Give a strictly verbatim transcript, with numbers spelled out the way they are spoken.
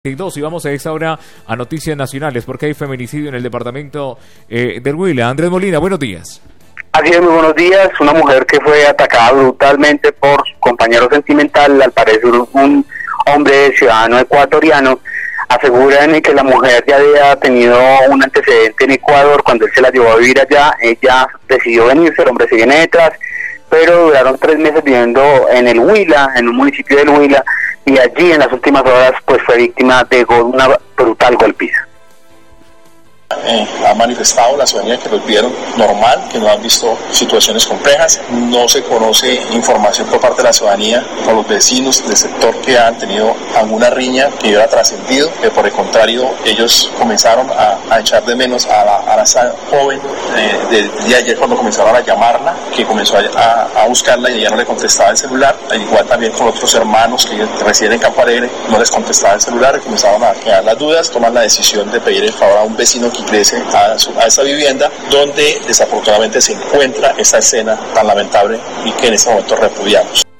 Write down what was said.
Y dos, y vamos a esta hora a noticias nacionales, porque hay feminicidio en el departamento eh, del Huila. Andrés Molina, buenos días. Así es, muy buenos días. Una mujer que fue atacada brutalmente por su compañero sentimental, al parecer un hombre ciudadano ecuatoriano. Aseguran que la mujer ya había tenido un antecedente en Ecuador. Cuando él se la llevó a vivir allá, ella decidió venirse, el hombre se viene detrás, pero duraron tres meses viviendo en el Huila, en un municipio del Huila, y allí en las últimas horas pues fue víctima de una brutal golpiza. Eh, ha manifestado la ciudadanía que los vieron normal, que no han visto situaciones complejas. No se conoce información por parte de la ciudadanía o los vecinos del sector que han tenido alguna riña que hubiera trascendido, que por el contrario ellos comenzaron a, a echar de menos a la, a la joven eh, del día de ayer, cuando comenzaron a llamarla, que comenzó a, a buscarla y ella no le contestaba el celular. Al igual también con otros hermanos que residen en Campo Alegre, no les contestaba el celular y comenzaron a quedar las dudas. Toman la decisión de pedir el favor a un vecino que ingrese a, su, a esa vivienda, donde desafortunadamente se encuentra esa escena tan lamentable y que en este momento repudiamos.